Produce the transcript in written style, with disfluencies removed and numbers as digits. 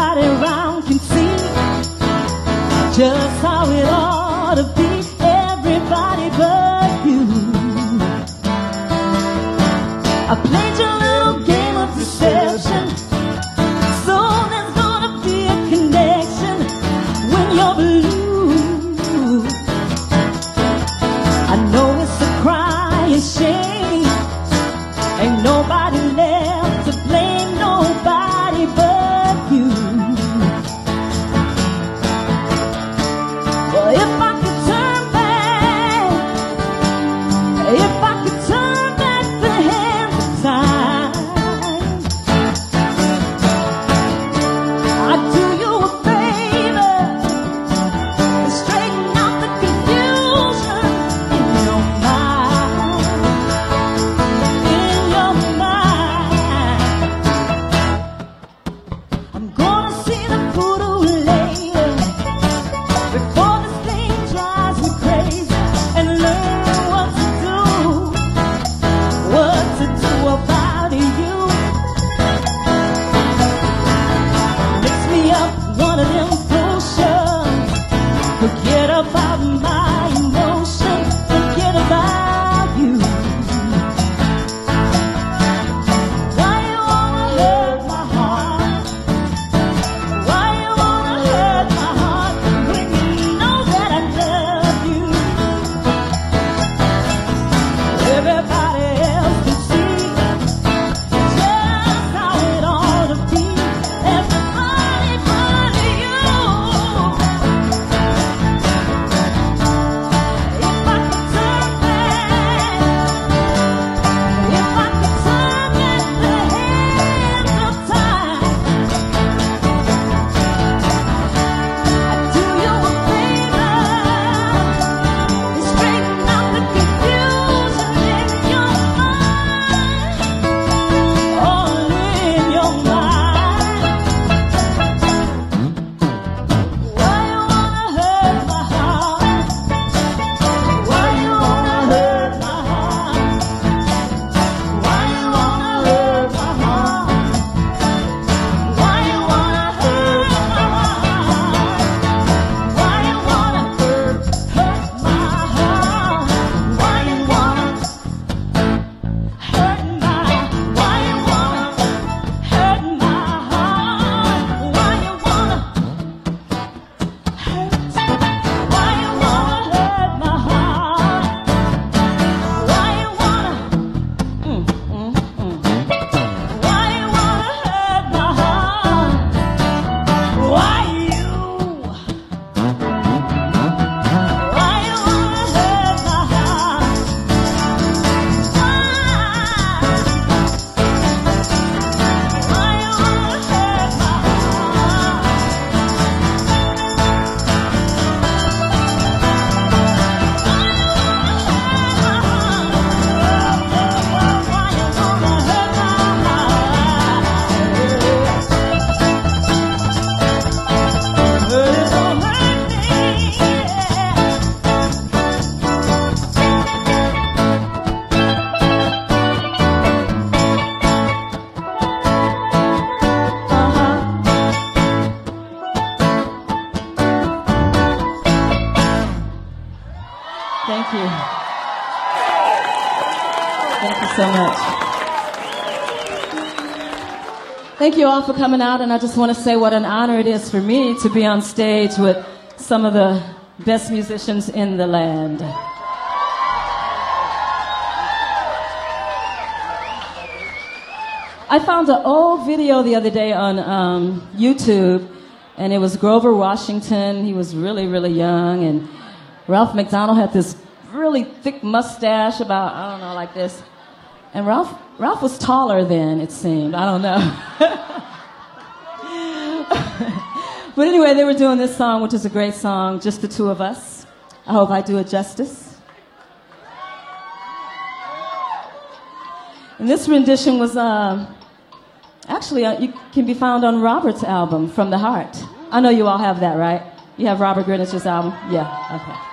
everybody around can see just how it ought to be. Everybody but you. I played your little game of deception, so there's gonna be a connection when you're blue. I know it's a crying shame, ain't nobody left to blame, nobody but you. Well, if I could turn back, if I could turn back the hands of time, I'd do you a favor and straighten out the confusion in your mind, in your mind. I'm gonna see the voodoo lady before this thing drives me crazy, and learn what to do about you. Mix me up one of them potions, forget about my emotions, forget about you. Why you wanna hurt my heart? Why you wanna hurt my heart when you know that I love you? Everybody else can see just how it ought to be. Everybody but you. If I could turn back, if I could turn back the hands of time, I'd do you a favor and straighten out the confusion in your mind, all in your mind. Why you wanna hurt my heart? Why you wanna hurt my heart? Why you wanna hurt my heart? Why you wanna hurt my heart? Why you wanna hurt my heart? Why you wanna hurt my? Why you wanna hurt my heart? Why you wanna hurt? Why you wanna hurt my heart? Why you wanna? Why you wanna hurt my heart? Why you? Why you wanna hurt my heart? Why you wanna hurt my heart? Thank you. Thank you so much. Thank you all for coming out, and I just want to say what an honor it is for me to be on stage with some of the best musicians in the land. I found an old video the other day on YouTube, and it was Grover Washington. He was really, really young, and Ralph McDonald had this really thick mustache about, I don't know, like this. And Ralph was taller then, it seemed. I don't know. But anyway, they were doing this song, which is a great song, Just the Two of Us. I hope I do it justice. And this rendition was, actually, you can be found on Robert's album, From the Heart. I know you all have that, right? You have Robert Greenwich's album? Yeah, okay.